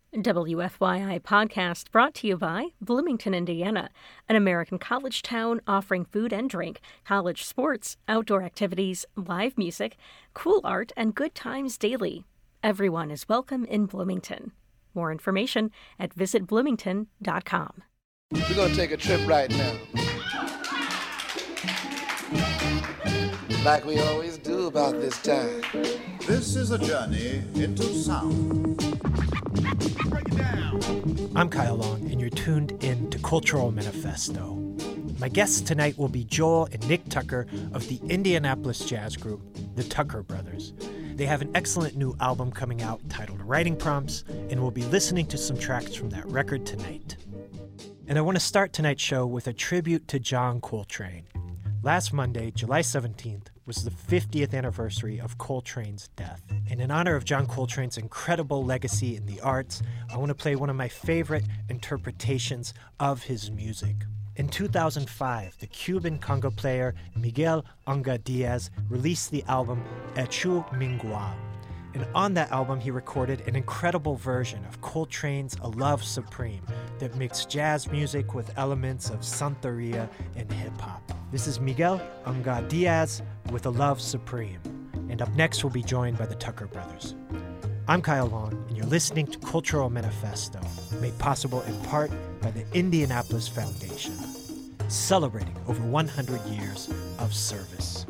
WFYI podcast brought to you by Bloomington, Indiana, an American college town offering food and drink, college sports, outdoor activities, live music, cool art, and good times daily. Everyone is welcome in Bloomington. More information at visitbloomington.com. We're going to take a trip right now. Like we always do about this time. This is a journey into sound. Break it down. I'm Kyle Long, and you're tuned in to Cultural Manifesto. My guests tonight will be Joel and Nick Tucker of the Indianapolis jazz group, the Tucker Brothers. They have an excellent new album coming out titled Writing Prompts, and we'll be listening to some tracks from that record tonight. And I want to start tonight's show with a tribute to John Coltrane. Last Monday, July 17th, was the 50th anniversary of Coltrane's death. And in honor of John Coltrane's incredible legacy in the arts, I want to play one of my favorite interpretations of his music. In 2005, the Cuban conga player Miguel Unga Diaz released the album Echu Mingua. And on that album, he recorded an incredible version of Coltrane's A Love Supreme that mixed jazz music with elements of Santeria and hip-hop. This is Miguel Unga Diaz with A Love Supreme. And up next, we'll be joined by the Tucker Brothers. I'm Kyle Long, and you're listening to Cultural Manifesto, made possible in part by the Indianapolis Foundation, celebrating over 100 years of service.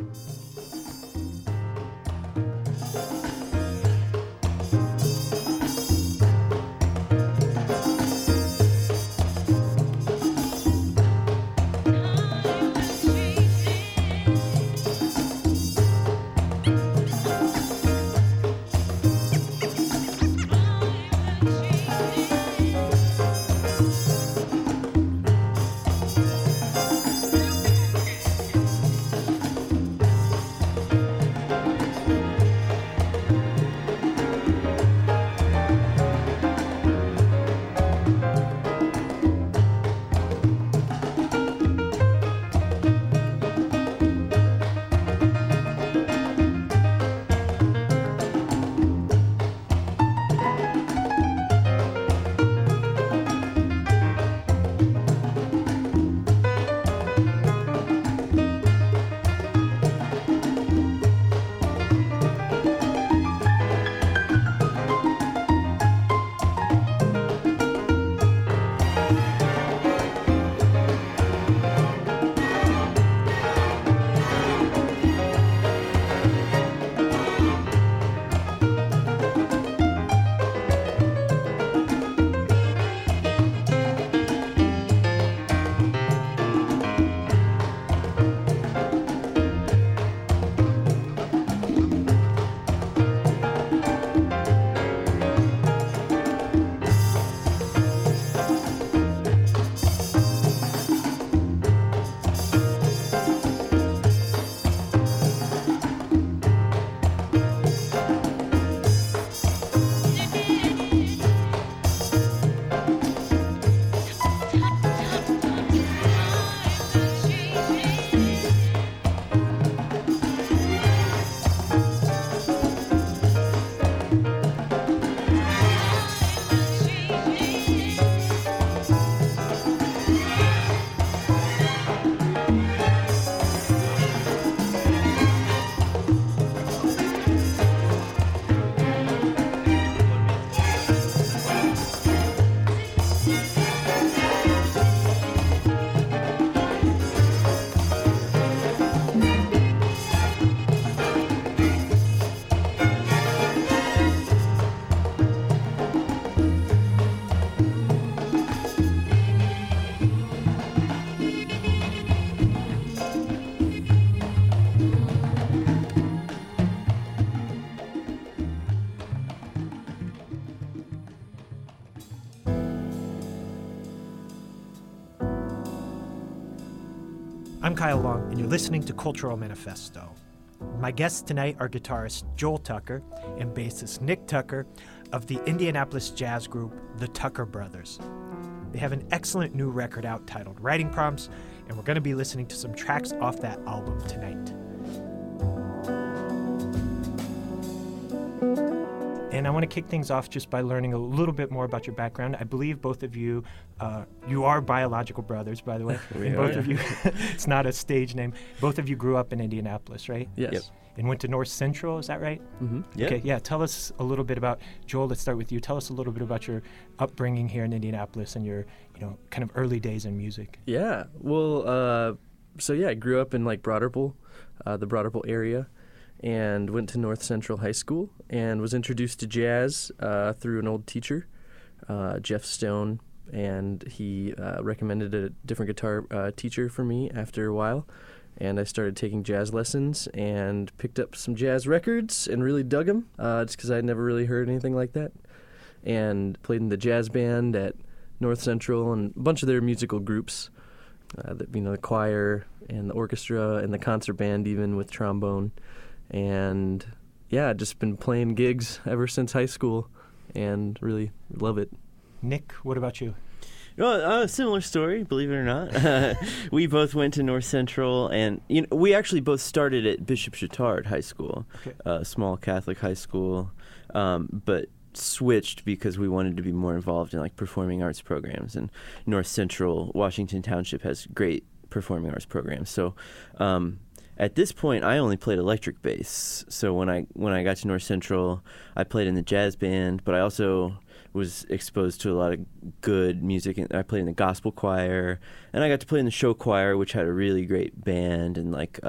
I'm Kyle Long, and you're listening to Cultural Manifesto. My guests tonight are guitarist Joel Tucker and bassist Nick Tucker of the Indianapolis jazz group, the Tucker Brothers. They have an excellent new record out titled Writing Prompts, and we're going to be listening to some tracks off that album tonight. And I want to kick things off just by learning a little bit more about your background. I believe both of you, you are biological brothers, by the way. And both of you, it's not a stage name. Both of you grew up in Indianapolis, right? Yes. Yep. And went to North Central, is that right? Mm-hmm. Yeah. Okay, yeah. Tell us a little bit about, Joel, let's start with you. Tell us a little bit about your upbringing here in Indianapolis and your, kind of early days in music. Yeah. Well, I grew up in like Broad Ripple, the Broad Ripple area, and went to North Central High School and was introduced to jazz through an old teacher, Jeff Stone, and he recommended a different guitar teacher for me after a while. And I started taking jazz lessons and picked up some jazz records and really dug them, just because I'd never really heard anything like that. And played in the jazz band at North Central and a bunch of their musical groups, the choir and the orchestra and the concert band even with trombone. And yeah, just been playing gigs ever since high school and really love it. Nick, what about you? Well, similar story, believe it or not. We both went to North Central, and we actually both started at Bishop Chatard High School, a small Catholic high school, but switched because we wanted to be more involved in like performing arts programs. And North Central, Washington Township, has great performing arts programs. So at this point, I only played electric bass. So when I got to North Central, I played in the jazz band, but I also was exposed to a lot of good music. I played in the gospel choir, and I got to play in the show choir, which had a really great band and like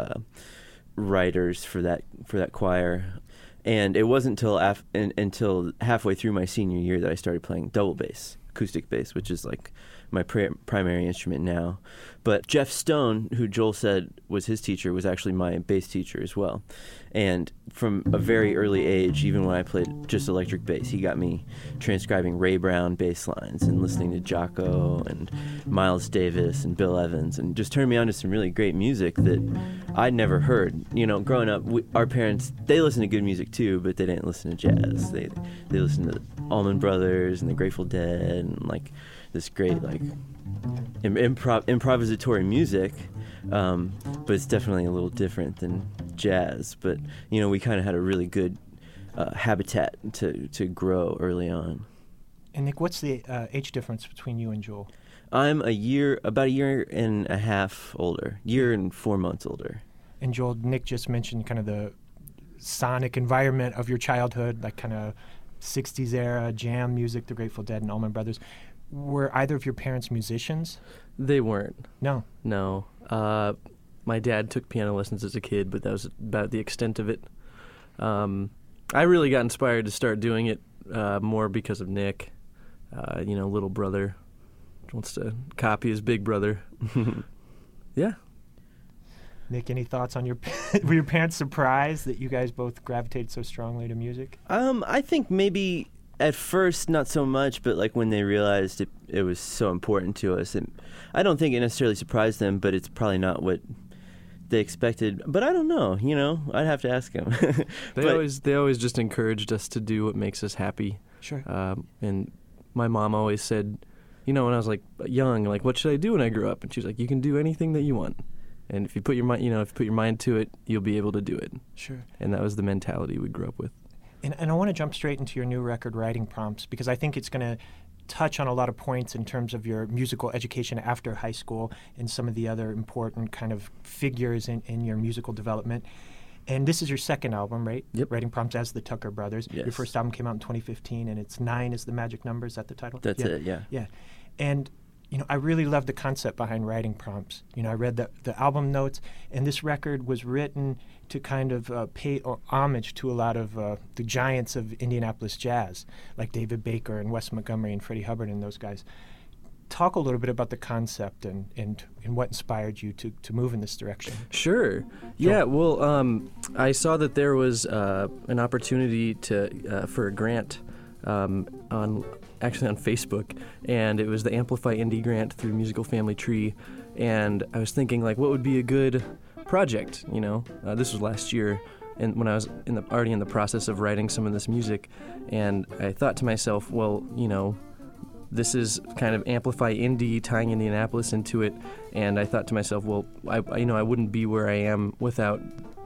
writers for that choir. And it wasn't until halfway through my senior year that I started playing double bass, acoustic bass, which is like my primary instrument now. But Jeff Stone, who Joel said was his teacher, was actually my bass teacher as well. And from a very early age, even when I played just electric bass, he got me transcribing Ray Brown bass lines and listening to Jocko and Miles Davis and Bill Evans, and just turned me on to some really great music that I'd never heard. Growing up, our parents, they listened to good music too, but they didn't listen to jazz. They listened to Allman Brothers and the Grateful Dead and like this great like improvisatory music, but it's definitely a little different than jazz. But we kind of had a really good habitat to grow early on. And Nick, what's the age difference between you and Joel? I'm about a year and a half older, year and 4 months older. And Joel, Nick just mentioned kind of the sonic environment of your childhood, like kind of 60s era jam music, the Grateful Dead and Allman Brothers. Were either of your parents musicians? They weren't. No. No. My dad took piano lessons as a kid, but that was about the extent of it. I really got inspired to start doing it more because of Nick. Little brother wants to copy his big brother. Yeah. Nick, any thoughts on were your parents surprised that you guys both gravitated so strongly to music? I think maybe at first not so much, but like when they realized it was so important to us, I don't think it necessarily surprised them, but it's probably not what they expected. But I don't know, I'd have to ask them. They always just encouraged us to do what makes us happy. Sure. And my mom always said, when I was like young, like what should I do when I grow up? And she was like, you can do anything that you want. And if you put your mind to it, you'll be able to do it. Sure. And that was the mentality we grew up with. And I want to jump straight into your new record, Writing Prompts, because I think it's going to touch on a lot of points in terms of your musical education after high school and some of the other important kind of figures in your musical development. And this is your second album, right? Yep. Writing Prompts as the Tucker Brothers. Yes. Your first album came out in 2015, and it's 9 is the magic number. Is that the title? That's it, yeah. Yeah. And I really love the concept behind Writing Prompts. I read the album notes, and this record was written to kind of pay homage to a lot of the giants of Indianapolis jazz, like David Baker and Wes Montgomery and Freddie Hubbard and those guys. Talk a little bit about the concept and what inspired you to move in this direction. Sure. Yeah, well, I saw that there was an opportunity for a grant on Facebook, and it was the Amplify Indie grant through Musical Family Tree, and I was thinking, like, what would be a good project, This was last year, and when I was already in the process of writing some of this music, and I thought to myself, well, this is kind of Amplify Indie, tying Indianapolis into it, and I thought to myself, well, I wouldn't be where I am without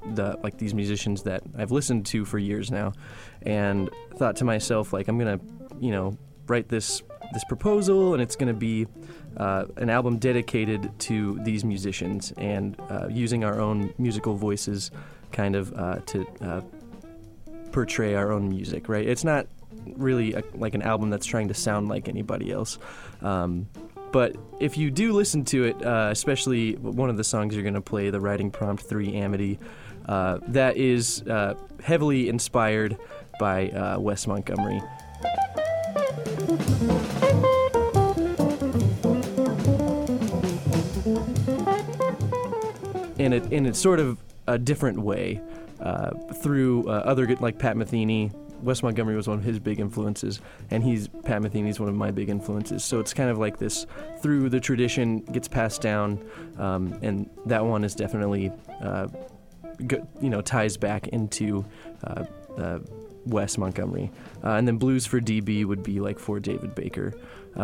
these musicians that I've listened to for years now, and thought to myself, like, I'm gonna, write this proposal, and it's gonna be an album dedicated to these musicians, and using our own musical voices, kind of to portray our own music. Right? It's not really like an album that's trying to sound like anybody else. But if you do listen to it, especially one of the songs you're going to play, the Writing Prompt 3 Amity, that is heavily inspired by Wes Montgomery. In it's sort of a different way, through other, like Pat Metheny. Wes Montgomery was one of his big influences, and Pat Metheny's one of my big influences. So it's kind of like this, through the tradition, gets passed down, and that one is definitely, ties back into Wes Montgomery. And then Blues for DB would be like for David Baker.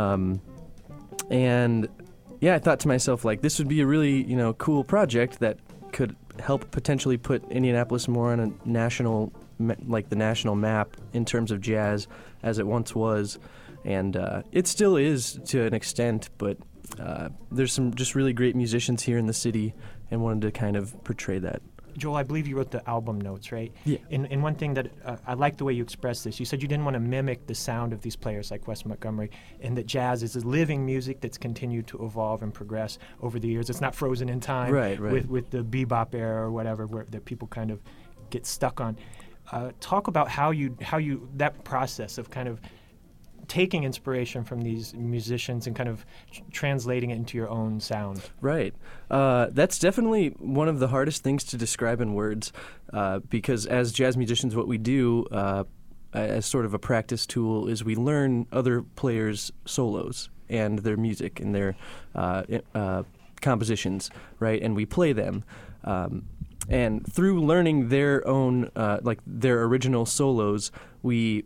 And yeah, I thought to myself, like, this would be a really, cool project that could help potentially put Indianapolis more on a national, like the national map in terms of jazz, as it once was. And it still is to an extent, but there's some just really great musicians here in the city, and wanted to kind of portray that. Joel, I believe you wrote the album notes, right? Yeah. And one thing that I like the way you expressed this, you said you didn't want to mimic the sound of these players like Wes Montgomery, and that jazz is a living music that's continued to evolve and progress over the years. It's not frozen in time, right. with the bebop era or whatever that people kind of get stuck on. Talk about how you that process of kind of taking inspiration from these musicians and kind of translating it into your own sound. Right. That's definitely one of the hardest things to describe in words, because as jazz musicians, what we do as sort of a practice tool is we learn other players' solos and their music and their compositions, right? And we play them. And through learning their own, their original solos, we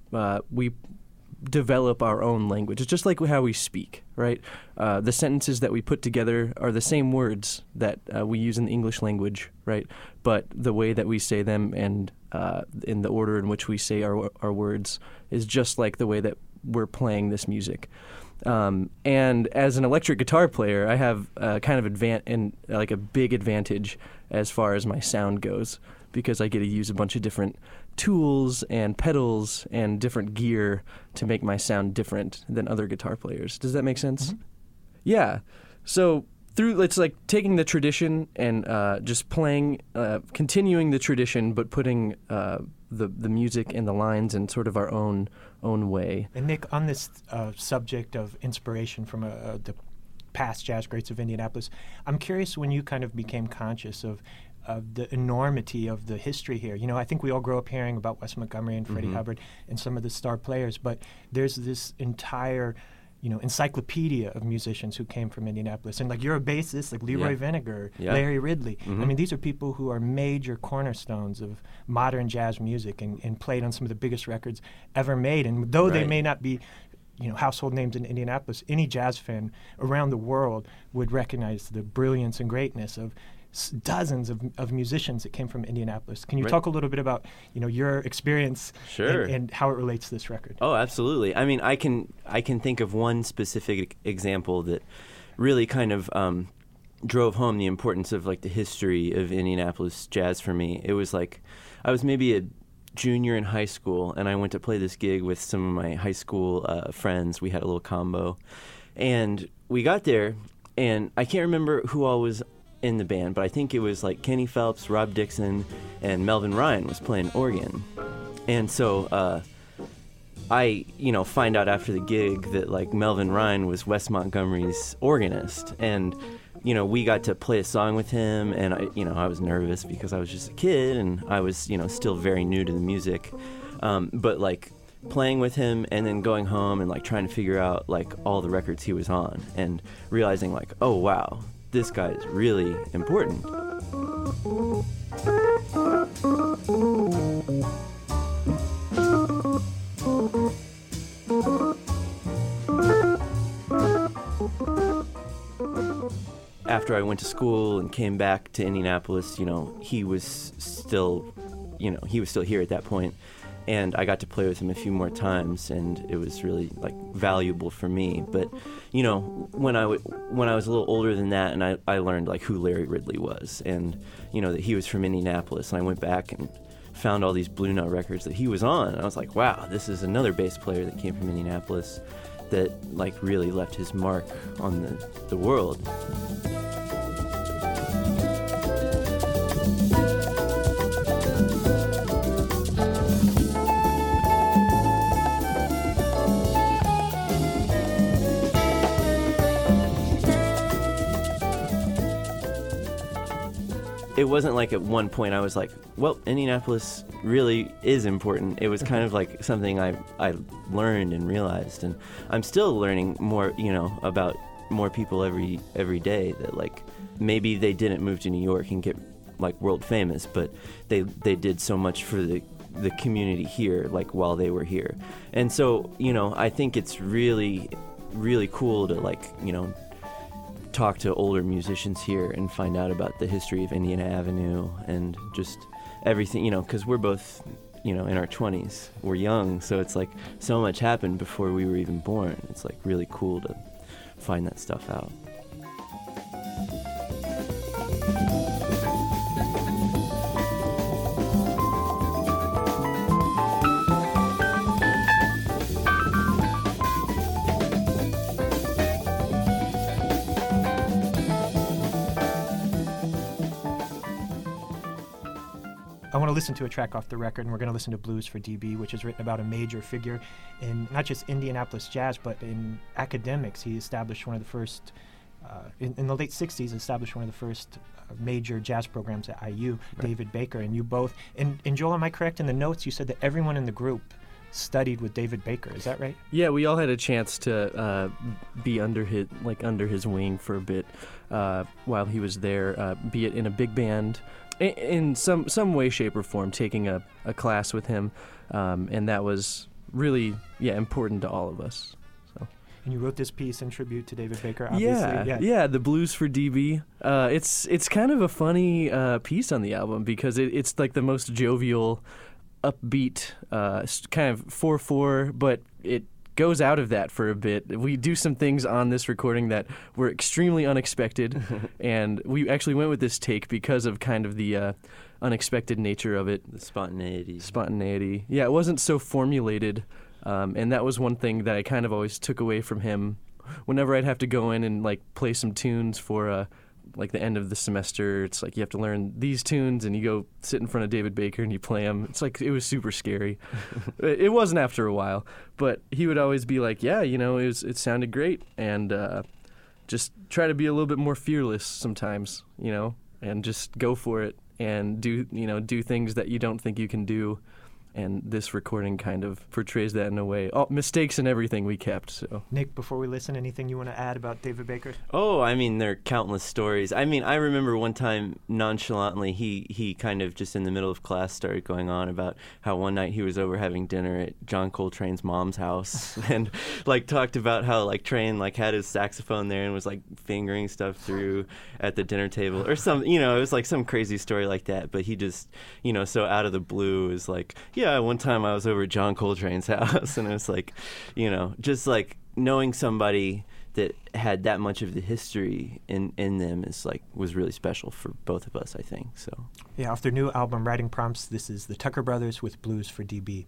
develop our own language. It's just like how we speak, right? The sentences that we put together are the same words that we use in the English language, right? But the way that we say them and in the order in which we say our words is just like the way that we're playing this music. And as an electric guitar player, I have kind of a big advantage as far as my sound goes, because I get to use a bunch of different tools and pedals and different gear to make my sound different than other guitar players. Does that make sense? Mm-hmm. Yeah. So it's like taking the tradition and just playing, continuing the tradition, but putting the music and the lines in sort of our own way. And Nick, on this subject of inspiration from the past jazz greats of Indianapolis, I'm curious when you kind of became conscious of the enormity of the history here. I think we all grow up hearing about Wes Montgomery and Freddie Hubbard and some of the star players, but there's this entire encyclopedia of musicians who came from Indianapolis. And like you're a bassist, like Leroy Vinegar, Larry Ridley. Mm-hmm. I mean, these are people who are major cornerstones of modern jazz music and played on some of the biggest records ever made. And though they may not be household names in Indianapolis, any jazz fan around the world would recognize the brilliance and greatness of dozens of musicians that came from Indianapolis. Can you talk a little bit about your experience and how it relates to this record? Oh, absolutely. I mean, I can think of one specific example that really kind of drove home the importance of like the history of Indianapolis jazz for me. It was like I was maybe a junior in high school, and I went to play this gig with some of my high school friends. We had a little combo, and we got there, and I can't remember who all was in the band, but I think it was like Kenny Phelps, Rob Dixon, and Melvin Ryan was playing organ. And so I find out after the gig that like Melvin Ryan was Wes Montgomery's organist, and we got to play a song with him, and I was nervous because I was just a kid and I was still very new to the music, but like playing with him and then going home and like trying to figure out like all the records he was on and realizing like, oh wow, this guy is really important. after I went to school and came back to Indianapolis, he was still here at that point. And I got to play with him a few more times, and it was really valuable for me. But when I was a little older than that, and I learned who Larry Ridley was, and that he was from Indianapolis, and I went back and found all these Blue Note records that he was on, and I was like, wow, this is another bass player that came from Indianapolis that really left his mark on the world. It wasn't at one point I was like, well, Indianapolis really is important. It was kind of something I learned and realized, and I'm still learning more, about more people every day that maybe they didn't move to New York and get world famous, but they did so much for the community here while they were here. And so, I think it's really, really cool to talk to older musicians here and find out about the history of Indiana Avenue and just everything, because we're both, in our 20s. We're young, so it's so much happened before we were even born. It's really cool to find that stuff out. I want to listen to a track off the record, and we're going to listen to Blues for DB, which is written about a major figure in not just Indianapolis jazz, but in academics. He established one of the first, in the late 60s, established one of the first major jazz programs at IU, right. David Baker, and you both. And Joel, am I correct in the notes? You said that everyone in the group studied with David Baker. Is that right? Yeah, we all had a chance to be under his wing for a bit while he was there, be it in a big band, in some way, shape, or form, taking a class with him, and that was really important to all of us. So. And you wrote this piece in tribute to David Baker, obviously. Yeah, the Blues for DB. It's kind of a funny piece on the album because it's the most jovial, upbeat, kind of 4/4, but it goes out of that for a bit. We do some things on this recording that were extremely unexpected, and we actually went with this take because of kind of the unexpected nature of it. The spontaneity. Yeah, it wasn't so formulated, and that was one thing that I kind of always took away from him. Whenever I'd have to go in and play some tunes for the end of the semester, it's you have to learn these tunes, and you go sit in front of David Baker and you play them. It's it was super scary. It wasn't after a while, but he would always be it sounded great, and just try to be a little bit more fearless sometimes, and just go for it and do things that you don't think you can do. And this recording kind of portrays that in a way. All mistakes and everything we kept. So, Nick, before we listen, anything you want to add about David Baker? Oh, there are countless stories. I remember one time nonchalantly he kind of just in the middle of class started going on about how one night he was over having dinner at John Coltrane's mom's house and talked about how Train had his saxophone there and was fingering stuff through at the dinner table or some it was some crazy story like that. But he just so out of the blue is yeah, one time I was over at John Coltrane's house, and it was just knowing somebody that had that much of the history in them was really special for both of us, I think. So yeah, off their new album, Writing Prompts, this is the Tucker Brothers with Blues for DB.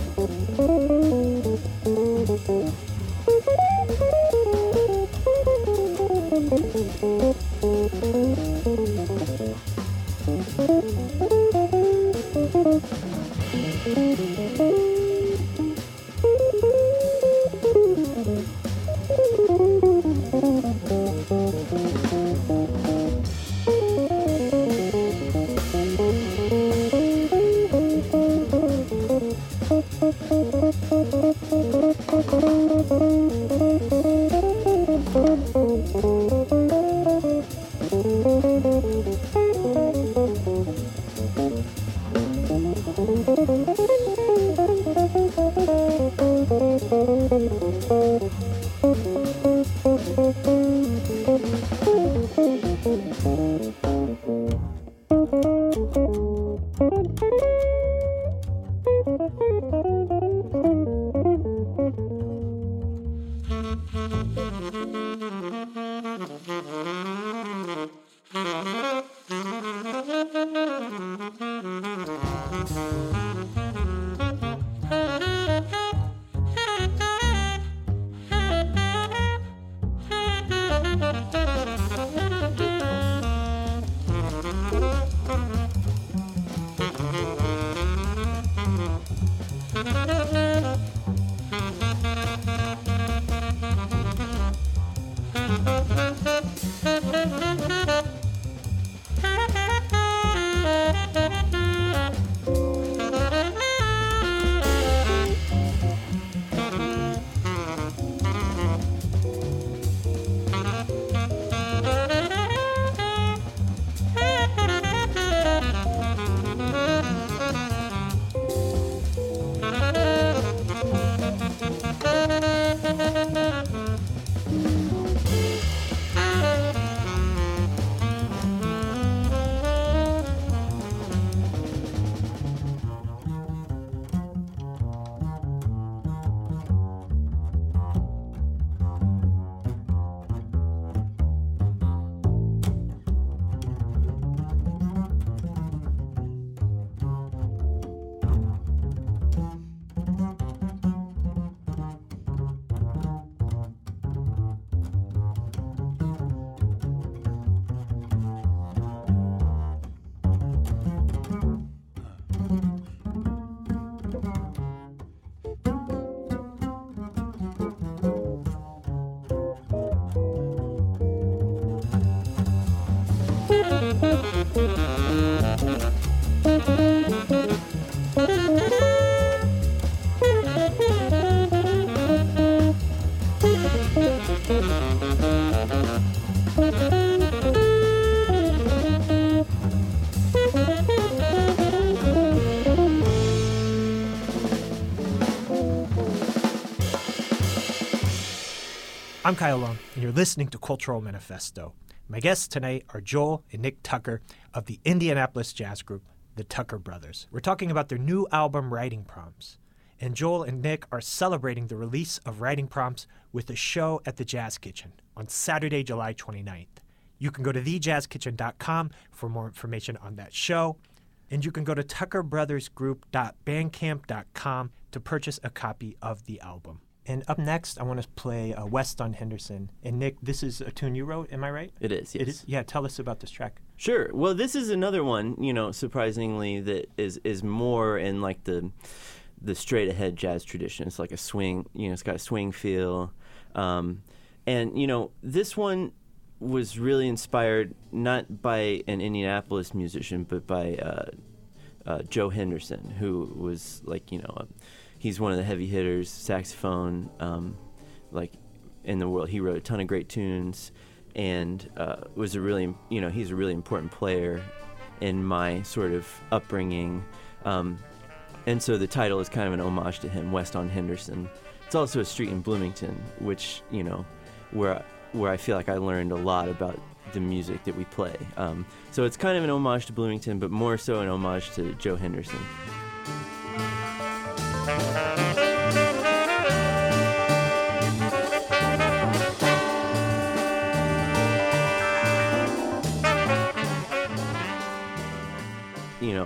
I'm Kyle Long, and you're listening to Cultural Manifesto. My guests tonight are Joel and Nick Tucker of the Indianapolis jazz group, the Tucker Brothers. We're talking about their new album, Writing Prompts. And Joel and Nick are celebrating the release of Writing Prompts with a show at the Jazz Kitchen on Saturday, July 29th. You can go to thejazzkitchen.com for more information on that show. And you can go to tuckerbrothersgroup.bandcamp.com to purchase a copy of the album. And up next, I want to play West on Henderson. And Nick, this is a tune you wrote, am I right? It is, yes. It is? Yeah, tell us about this track. Sure. Well, this is another one, surprisingly, that is more in like the straight-ahead jazz tradition. It's like a swing, it's got a swing feel. And, this one was really inspired not by an Indianapolis musician, but by Joe Henderson, who was like, he's one of the heavy hitters, saxophone, in the world. He wrote a ton of great tunes, and was a really, he's a really important player in my sort of upbringing. And so the title is kind of an homage to him, West on Henderson. It's also a street in Bloomington, which, where I feel like I learned a lot about the music that we play. So it's kind of an homage to Bloomington, but more so an homage to Joe Henderson.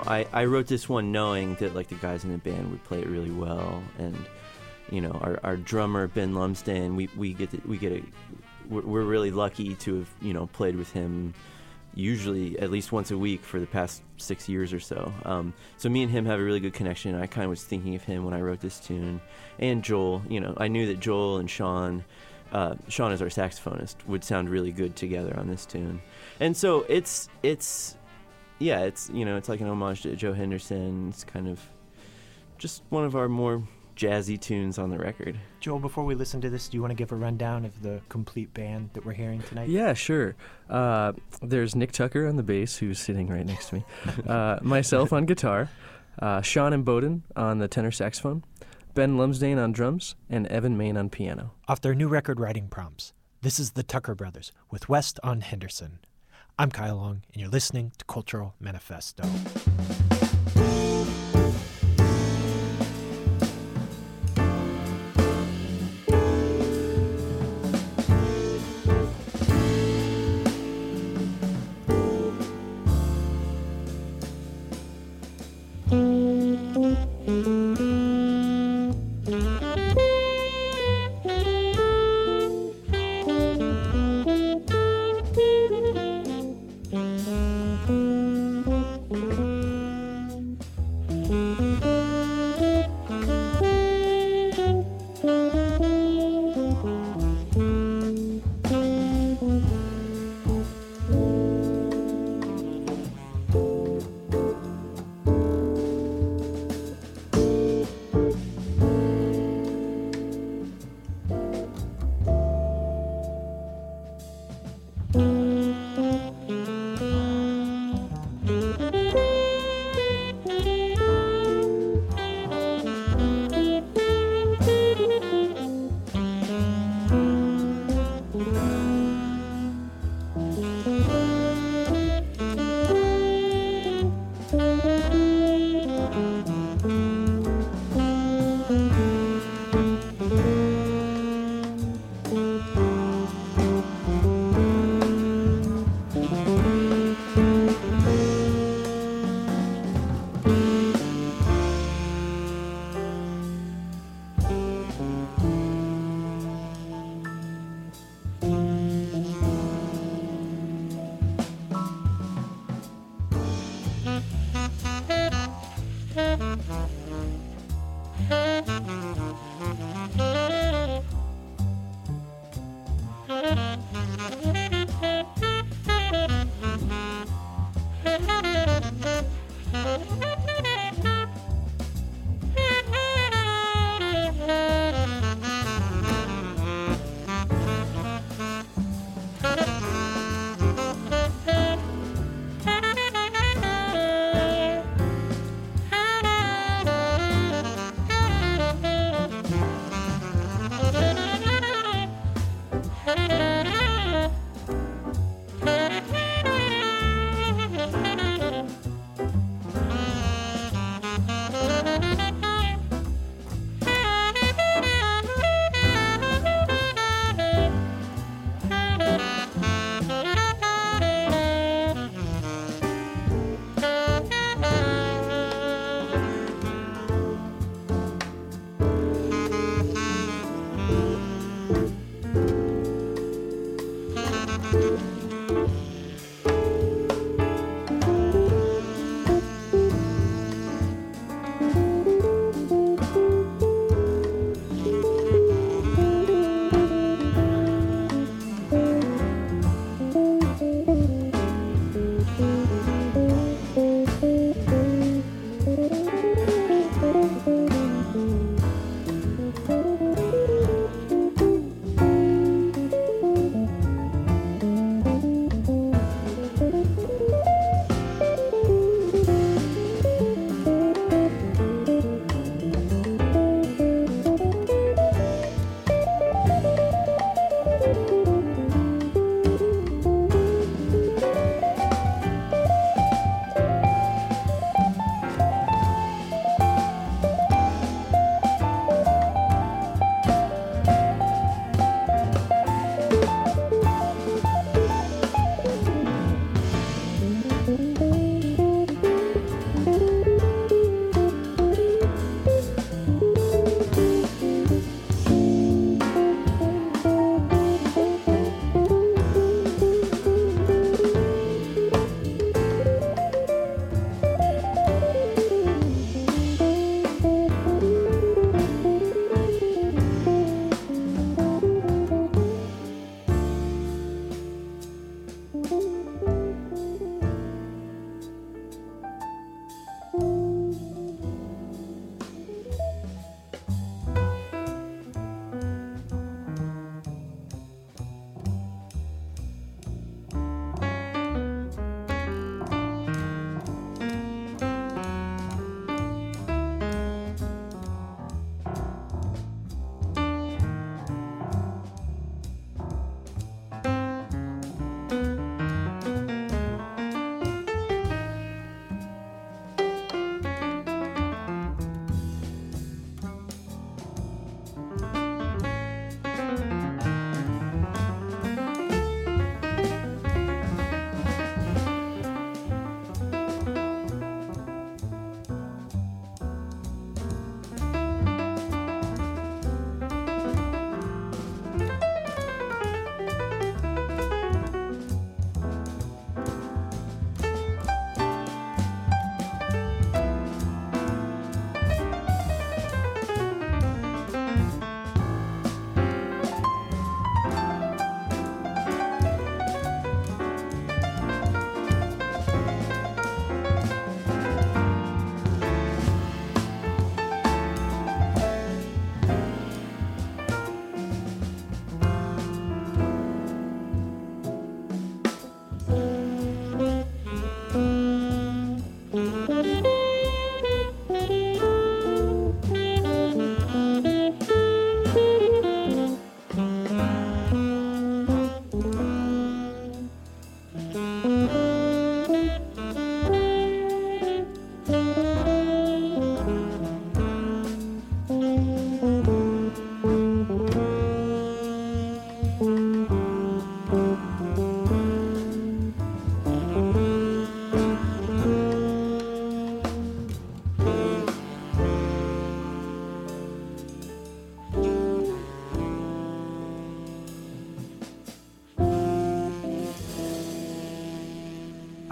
I wrote this one knowing that like the guys in the band would play it really well, and our drummer Ben Lumsden, we're really lucky to have played with him usually at least once a week for the past 6 years or so. So me and him have a really good connection. I kind of was thinking of him when I wrote this tune, and Joel. I knew that Joel and Sean is our saxophonist, would sound really good together on this tune. And so it's like an homage to Joe Henderson. It's kind of just one of our more jazzy tunes on the record. Joel, before we listen to this, do you want to give a rundown of the complete band that we're hearing tonight? Yeah, sure. There's Nick Tucker on the bass, who's sitting right next to me. Myself on guitar. Sean Imboden on the tenor saxophone. Ben Lumsden on drums. And Evan Main on piano. Off their new record writing prompts, this is the Tucker Brothers with West on Henderson. I'm Kyle Long, and you're listening to Cultural Manifesto.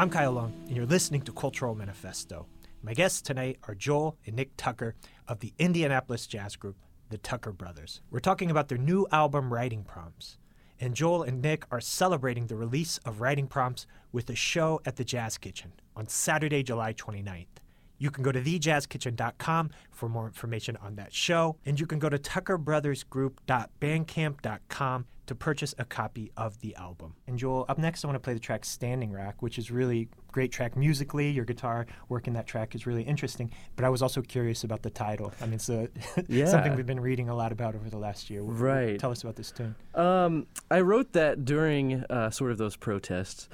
I'm Kyle Long, and you're listening to Cultural Manifesto. My guests tonight are Joel and Nick Tucker of the Indianapolis jazz group, the Tucker Brothers. We're talking about their new album, Writing Prompts. And Joel and Nick are celebrating the release of Writing Prompts with a show at the Jazz Kitchen on Saturday, July 29th. You can go to thejazzkitchen.com for more information on that show, and you can go to tuckerbrothersgroup.bandcamp.com to purchase a copy of the album. And Joel, up next I want to play the track Standing Rock, which is really great track musically. Your guitar work in that track is really interesting, but I was also curious about the title. I mean, it's something we've been reading a lot about over the last year. Right. Tell us about this tune. I wrote that during sort of those protests.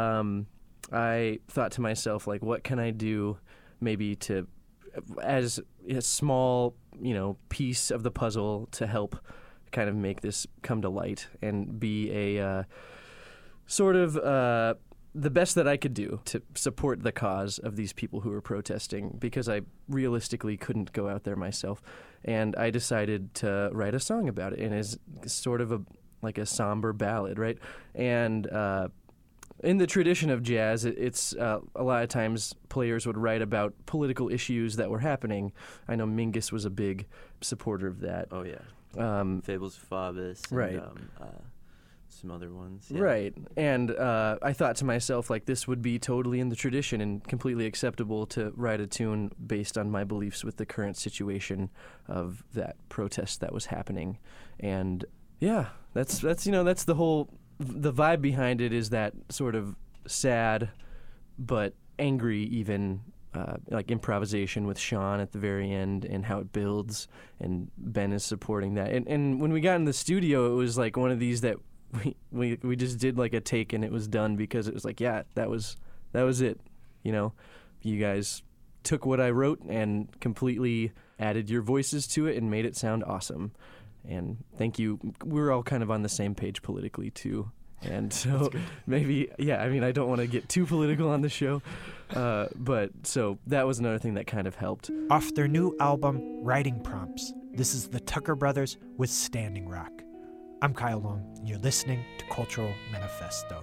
I thought to myself, like, what can I do maybe to, as a small, piece of the puzzle to help kind of make this come to light and be a sort of the best that I could do to support the cause of these people who were protesting, because I realistically couldn't go out there myself. And I decided to write a song about it, and it's sort of like a somber ballad, right? And in the tradition of jazz, it's a lot of times players would write about political issues that were happening. I know Mingus was a big supporter of that. Oh, yeah. Fables Faubus. Right. And, some other ones. Yeah. Right. And I thought to myself, like, this would be totally in the tradition and completely acceptable to write a tune based on my beliefs with the current situation of that protest that was happening. And yeah, that's the whole... The vibe behind it is that sort of sad but angry even, like improvisation with Sean at the very end and how it builds, and Ben is supporting that. And when we got in the studio, it was like one of these that we just did like a take and it was done, because it was like, yeah, that was it. You guys took what I wrote and completely added your voices to it and made it sound awesome. And thank you. We're all kind of on the same page politically, too. And so maybe, I mean, I don't want to get too political on the show, but so that was another thing that kind of helped. Off their new album, Writing Prompts, this is the Tucker Brothers with Standing Rock. I'm Kyle Long, and you're listening to Cultural Manifesto.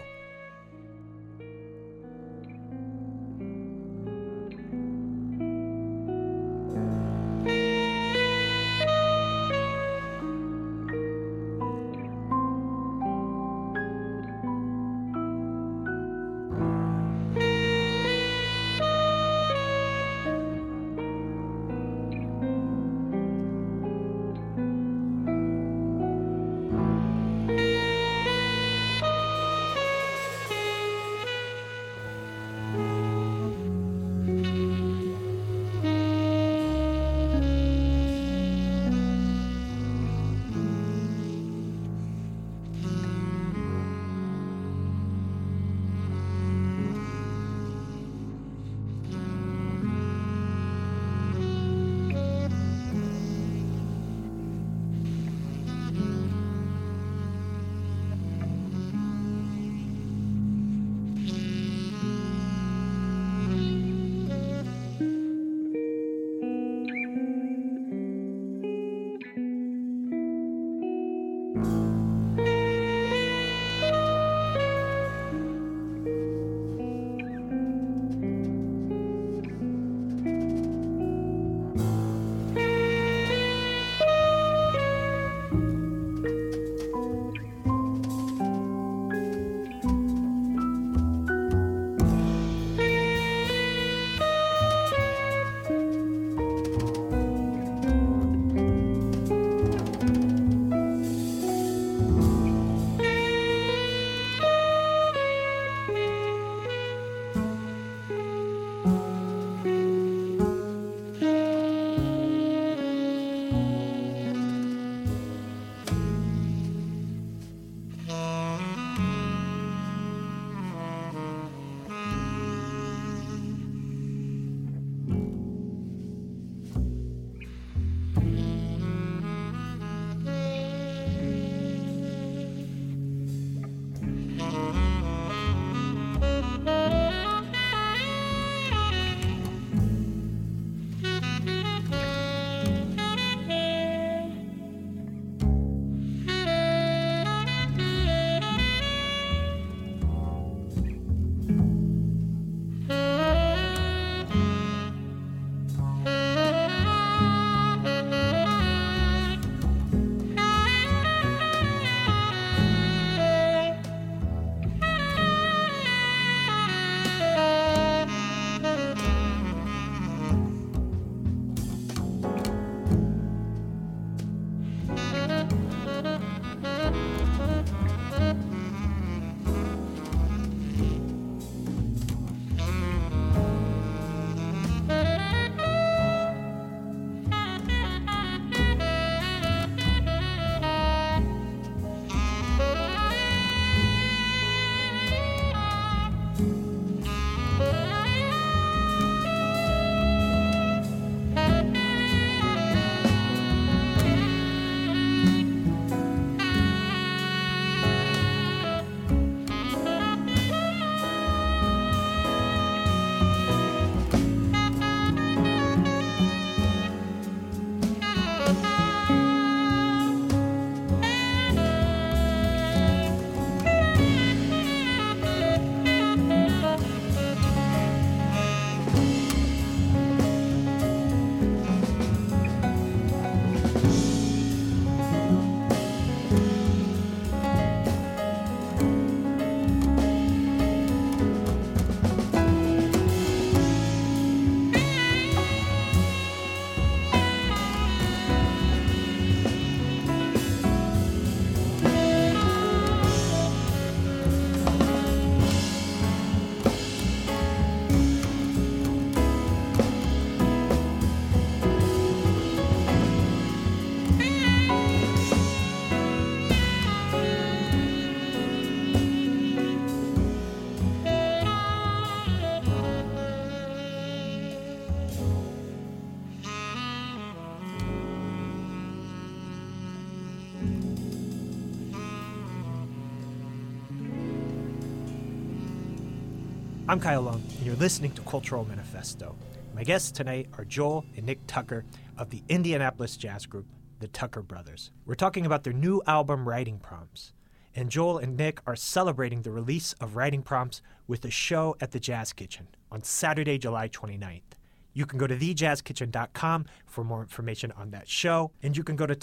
I'm Kyle Long, and you're listening to Cultural Manifesto. My guests tonight are Joel and Nick Tucker of the Indianapolis jazz group, the Tucker Brothers. We're talking about their new album, Writing Prompts. And Joel and Nick are celebrating the release of Writing Prompts with a show at the Jazz Kitchen on Saturday, July 29th. You can go to thejazzkitchen.com for more information on that show, and you can go to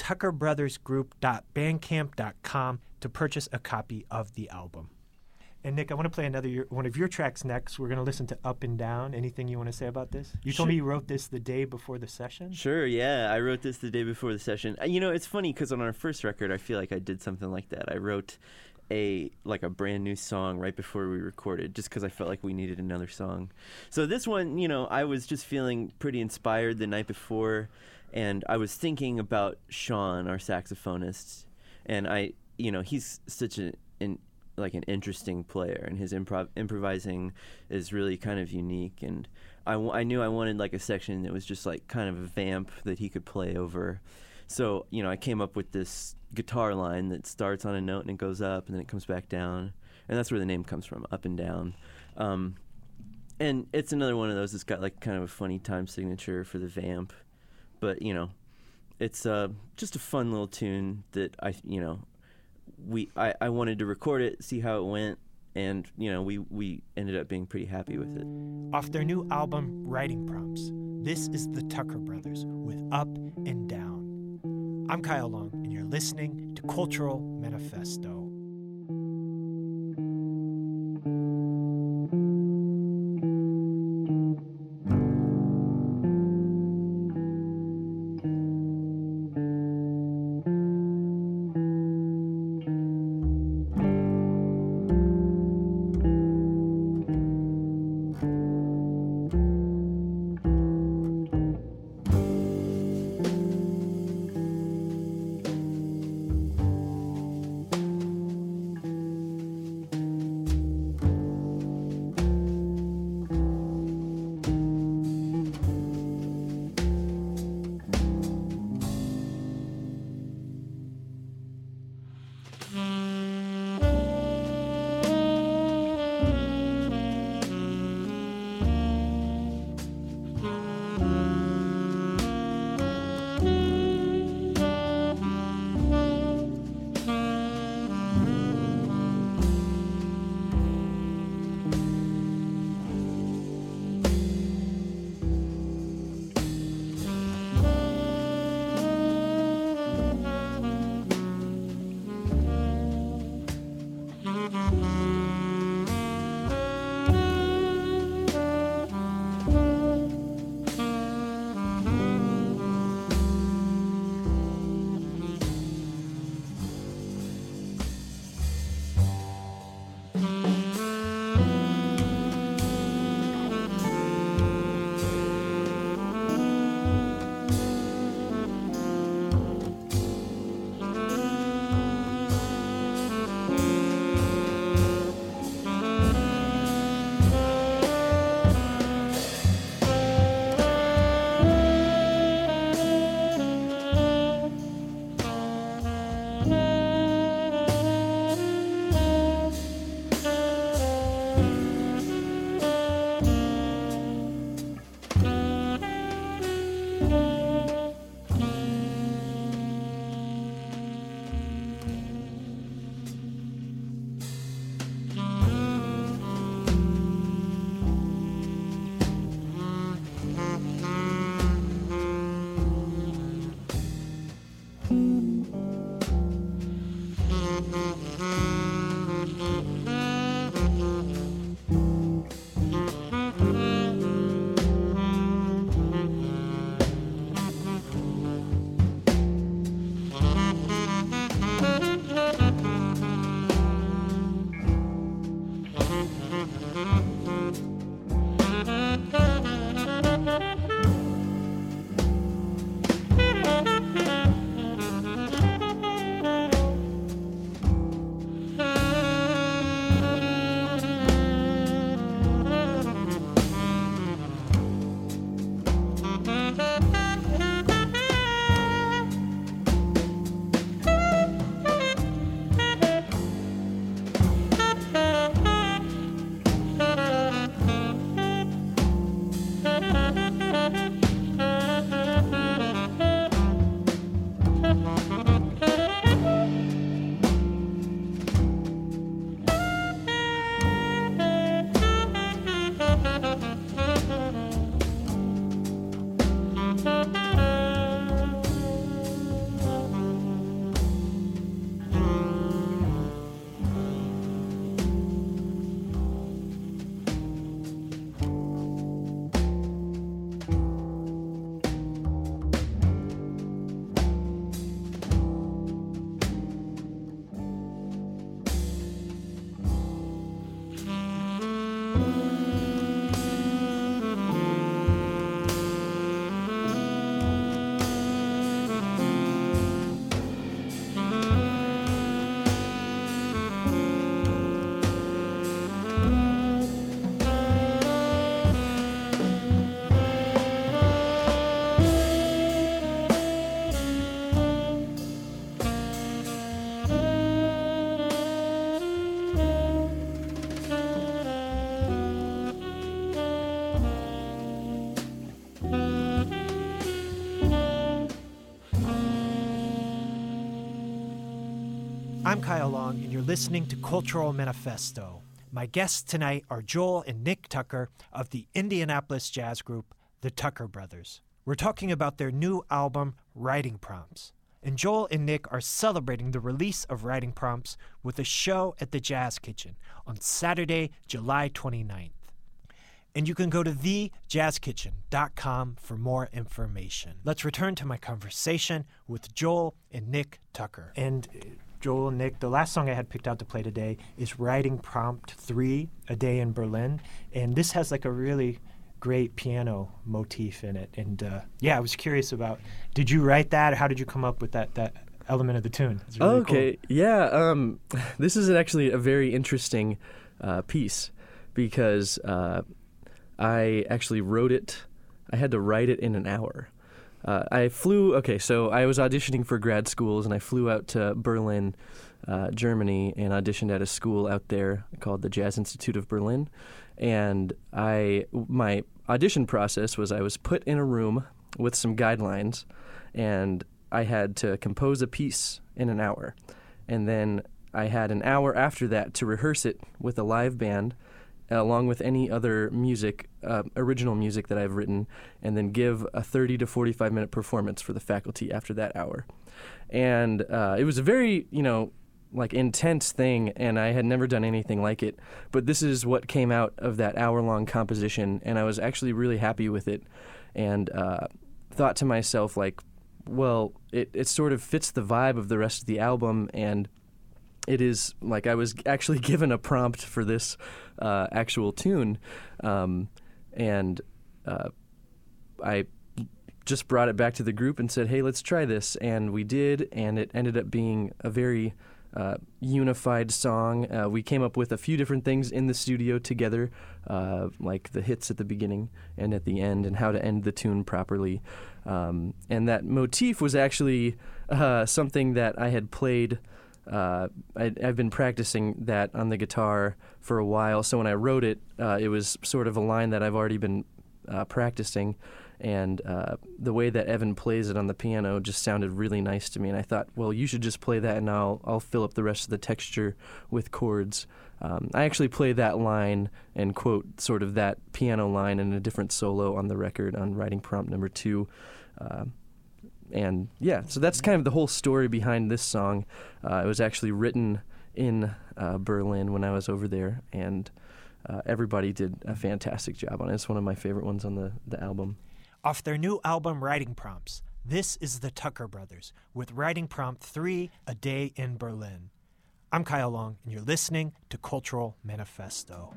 tuckerbrothersgroup.bandcamp.com to purchase a copy of the album. And Nick, I want to play one of your tracks next. We're going to listen to Up and Down. Anything you want to say about this? You told me you wrote this the day before the session? Sure, yeah. I wrote this the day before the session. You know, it's funny because on our first record, I feel like I did something like that. I wrote a brand new song right before we recorded just because I felt like we needed another song. So this one, you know, I was just feeling pretty inspired the night before, and I was thinking about Sean, our saxophonist, and he's such an interesting player, and his improvising is really kind of unique, and I knew I wanted like a section that was just like kind of a vamp that he could play over. So, you know, I came up with this guitar line that starts on a note and it goes up and then it comes back down, and that's where the name comes from, Up and Down. And it's another one of those that's got like kind of a funny time signature for the vamp, but you know, it's just a fun little tune that I wanted to record it, see how it went, and you know, we ended up being pretty happy with it. Off their new album, Writing Prompts, this is the Tucker Brothers with Up and Down. I'm Kyle Long, and you're listening to Cultural Manifesto. I'm Kyle Long, and you're listening to Cultural Manifesto. My guests tonight are Joel and Nick Tucker of the Indianapolis jazz group, the Tucker Brothers. We're talking about their new album, Writing Prompts. And Joel and Nick are celebrating the release of Writing Prompts with a show at the Jazz Kitchen on Saturday, July 29th. And you can go to thejazzkitchen.com for more information. Let's return to my conversation with Joel and Nick Tucker. And Joel and Nick, the last song I had picked out to play today is Writing Prompt 3, A Day in Berlin. And this has like a really great piano motif in it. And I was curious about, did you write that, or how did you come up with that element of the tune? It's really okay, cool. Yeah. This is actually a very interesting piece because I actually wrote it. I had to write it in an hour. So I was auditioning for grad schools, and I flew out to Berlin, Germany, and auditioned at a school out there called the Jazz Institute of Berlin. And my audition process was I was put in a room with some guidelines, and I had to compose a piece in an hour. And then I had an hour after that to rehearse it with a live band, along with any other music, original music that I've written, and then give a 30 to 45-minute performance for the faculty after that hour. And it was a very, intense thing, and I had never done anything like it. But this is what came out of that hour-long composition, and I was actually really happy with it, and thought to myself, it sort of fits the vibe of the rest of the album, and it is like I was actually given a prompt for this actual tune, and I just brought it back to the group and said, hey, let's try this, and we did, and it ended up being a very unified song. We came up with a few different things in the studio together, like the hits at the beginning and at the end, and how to end the tune properly. And that motif was actually something that I had played. I've been practicing that on the guitar for a while, so when I wrote it, it was sort of a line that I've already been practicing, and the way that Evan plays it on the piano just sounded really nice to me, and I thought, well, you should just play that, and I'll fill up the rest of the texture with chords. I actually play that line and quote sort of that piano line in a different solo on the record on Writing Prompt number 2. And so that's kind of the whole story behind this song. It was actually written in Berlin when I was over there, and everybody did a fantastic job on it. It's one of my favorite ones on the album. Off their new album, Writing Prompts, this is the Tucker Brothers with Writing Prompt 3, A Day in Berlin. I'm Kyle Long, and you're listening to Cultural Manifesto.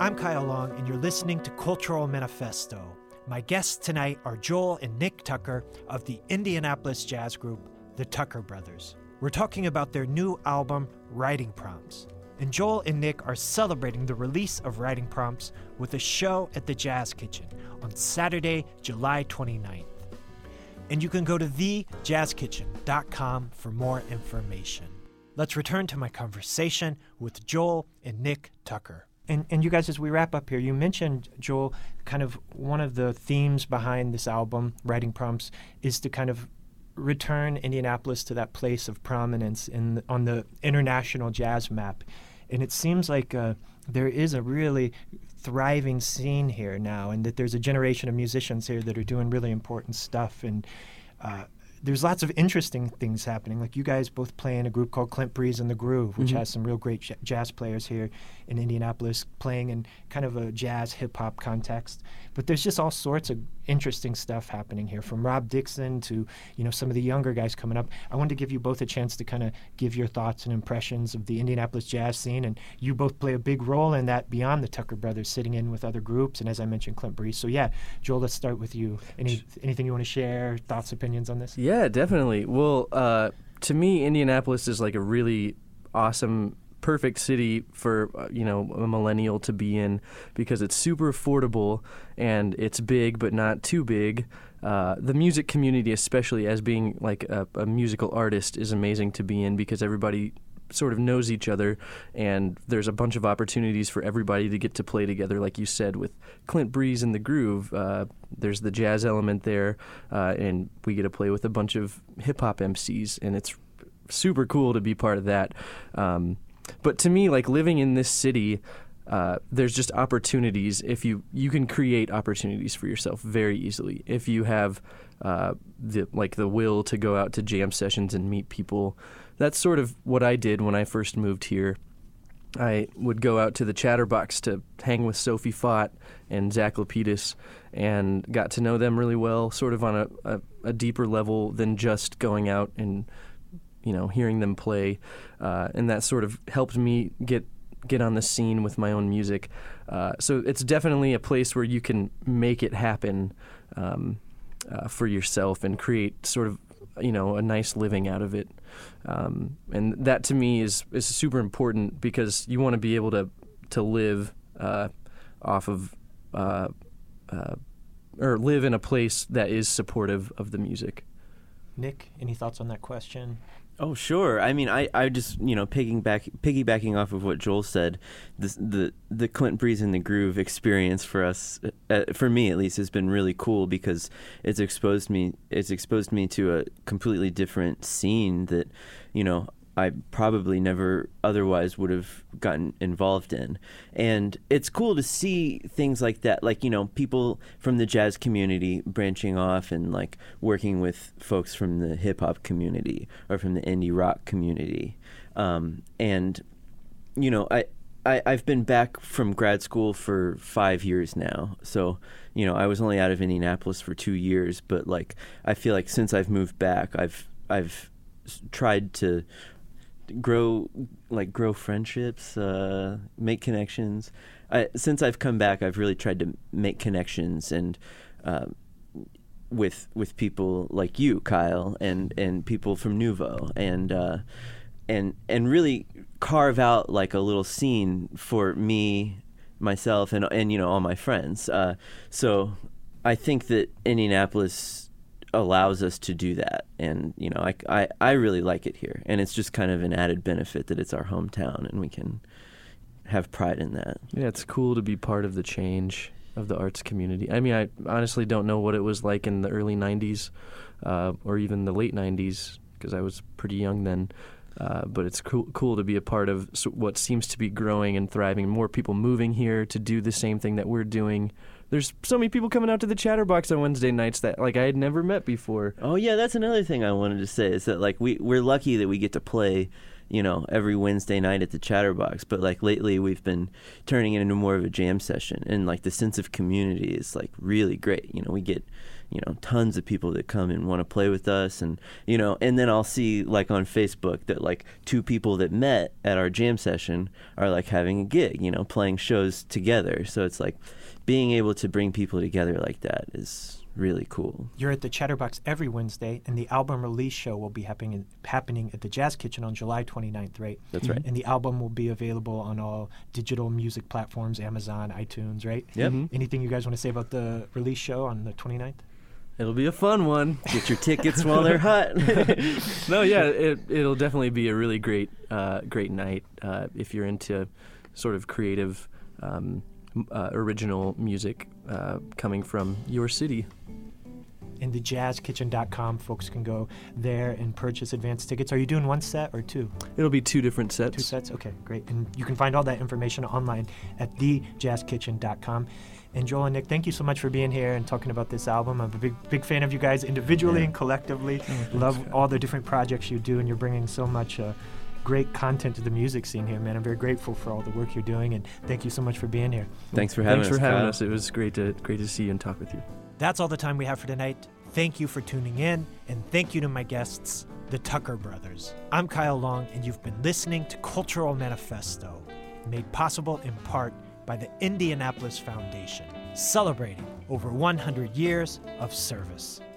I'm Kyle Long, and you're listening to Cultural Manifesto. My guests tonight are Joel and Nick Tucker of the Indianapolis jazz group, the Tucker Brothers. We're talking about their new album, Writing Prompts. And Joel and Nick are celebrating the release of Writing Prompts with a show at the Jazz Kitchen on Saturday, July 29th. And you can go to thejazzkitchen.com for more information. Let's return to my conversation with Joel and Nick Tucker. And you guys, as we wrap up here, you mentioned, Joel, kind of one of the themes behind this album, Writing Prompts, is to kind of return Indianapolis to that place of prominence on the international jazz map. And it seems like there is a really thriving scene here now, and that there's a generation of musicians here that are doing really important stuff. And there's lots of interesting things happening. Like you guys both play in a group called Clint Breeze and the Groove, which has some real great jazz players here in Indianapolis playing in kind of a jazz hip-hop context. But there's just all sorts of interesting stuff happening here, from Rob Dixon to, some of the younger guys coming up. I wanted to give you both a chance to kind of give your thoughts and impressions of the Indianapolis jazz scene, and you both play a big role in that beyond the Tucker Brothers, sitting in with other groups, and as I mentioned, Clint Breeze. So yeah, Joel, let's start with you. Anything you want to share, thoughts, opinions on this? Yeah, definitely. Well, to me, Indianapolis is like a really awesome, perfect city for a millennial to be in, because it's super affordable and it's big but not too big. The music community, especially as being like a musical artist, is amazing to be in because everybody sort of knows each other, and there's a bunch of opportunities for everybody to get to play together. Like you said, with Clint Breeze and the Groove, there's the jazz element there, and we get to play with a bunch of hip-hop MCs, and it's super cool to be part of that. But to me, like, living in this city, there's just opportunities. If you can create opportunities for yourself very easily if you have the will to go out to jam sessions and meet people. That's sort of what I did when I first moved here. I would go out to the Chatterbox to hang with Sophie Fott and Zach Lapidus, and got to know them really well, sort of on a deeper level than just going out and hearing them play, and that sort of helped me get on the scene with my own music. So it's definitely a place where you can make it happen for yourself and create sort of a nice living out of it. And that to me is super important, because you want to be able to live off of or live in a place that is supportive of the music. Nick, any thoughts on that question? Oh, sure. I mean, I just, piggybacking off of what Joel said, the Clint Breeze and the Groove experience for us, for me at least, has been really cool, because it's exposed me to a completely different scene that, I probably never otherwise would have gotten involved in. And it's cool to see things like that, like, people from the jazz community branching off and like working with folks from the hip hop community or from the indie rock community. And, I've been back from grad school for 5 years now. So, I was only out of Indianapolis for 2 years, but like, I feel like since I've moved back, I've tried to grow friendships, make connections. Since I've come back, I've really tried to make connections and with people like you, Kyle, and people from Nuvo, and really carve out like a little scene for me, myself, and all my friends. So I think that Indianapolis allows us to do that, and I really like it here, and it's just kind of an added benefit that it's our hometown and we can have pride in that. Yeah, it's cool to be part of the change of the arts community. I mean, I honestly don't know what it was like in the early 90s or even the late 90s, because I was pretty young then, but it's cool to be a part of what seems to be growing and thriving, more people moving here to do the same thing that we're doing. There's so many people coming out to the Chatterbox on Wednesday nights that like I had never met before. Oh yeah, that's another thing I wanted to say, is that like we're lucky that we get to play every Wednesday night at the Chatterbox. But like lately we've been turning it into more of a jam session, and like the sense of community is like really great. We get tons of people that come and want to play with us, and and then I'll see like on Facebook that like 2 people that met at our jam session are like having a gig, playing shows together. So it's like being able to bring people together like that is really cool. You're at the Chatterbox every Wednesday, and the album release show will be happening at the Jazz Kitchen on July 29th, right? That's right. And the album will be available on all digital music platforms, Amazon, iTunes, right? Yep. Anything you guys want to say about the release show on the 29th? It'll be a fun one. Get your tickets while they're hot. No, yeah, it'll definitely be a really great night if you're into sort of creative, original music coming from your city. In the jazzkitchen.com, folks can go there and purchase advance tickets. Are you doing 1 set or 2? It'll be 2 different sets. 2 sets? Okay, great. And you can find all that information online at thejazzkitchen.com. And Joel and Nick, thank you so much for being here and talking about this album. I'm a big fan of you guys individually and collectively. Love all the different projects you do, and you're bringing so much great content to the music scene here, man. I'm very grateful for all the work you're doing, and thank you so much for being here. Thanks for having Thanks us. It was great to see you and talk with you. That's all the time we have for tonight. Thank you for tuning in, and thank you to my guests, the Tucker Brothers. I'm Kyle Long, and you've been listening to Cultural Manifesto, made possible in part by the Indianapolis Foundation, celebrating over 100 years of service.